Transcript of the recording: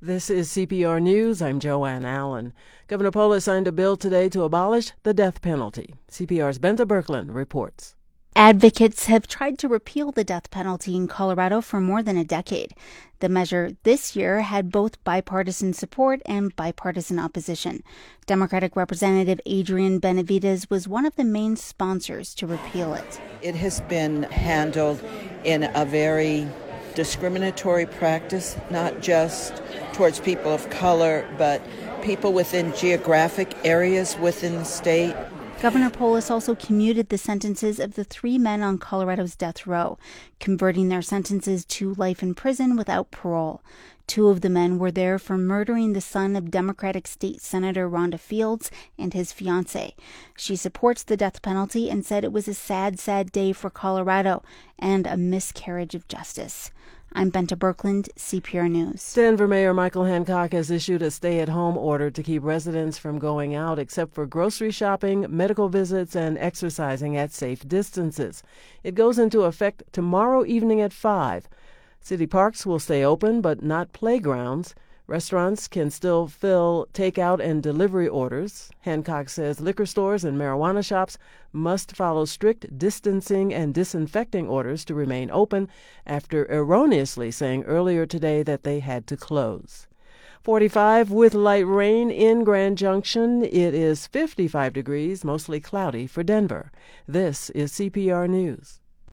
This is CPR News. I'm Joanne Allen. Governor Polis signed a bill today to abolish the death penalty. CPR's Benta Birkeland reports. Advocates have tried to repeal the death penalty in Colorado for more than a decade. The measure this year had both bipartisan support and bipartisan opposition. Democratic Representative Adrian Benavides was one of the main sponsors to repeal it. It has been handled in a very discriminatory practice, not just towards people of color, but people within geographic areas within the state. Governor Polis also commuted the sentences of the 3 men on Colorado's death row, converting their sentences to life in prison without parole. 2 of the men were there for murdering the son of Democratic State Senator Rhonda Fields and his fiancée. She supports the death penalty and said it was a sad, sad day for Colorado and a miscarriage of justice. I'm Benta Birkeland, CPR News. Denver Mayor Michael Hancock has issued a stay-at-home order to keep residents from going out except for grocery shopping, medical visits, and exercising at safe distances. It goes into effect tomorrow evening at 5. City parks will stay open, but not playgrounds. Restaurants can still fill takeout and delivery orders. Hancock says liquor stores and marijuana shops must follow strict distancing and disinfecting orders to remain open after erroneously saying earlier today that they had to close. 45 with light rain in Grand Junction. It is 55 degrees, mostly cloudy for Denver. This is CPR News.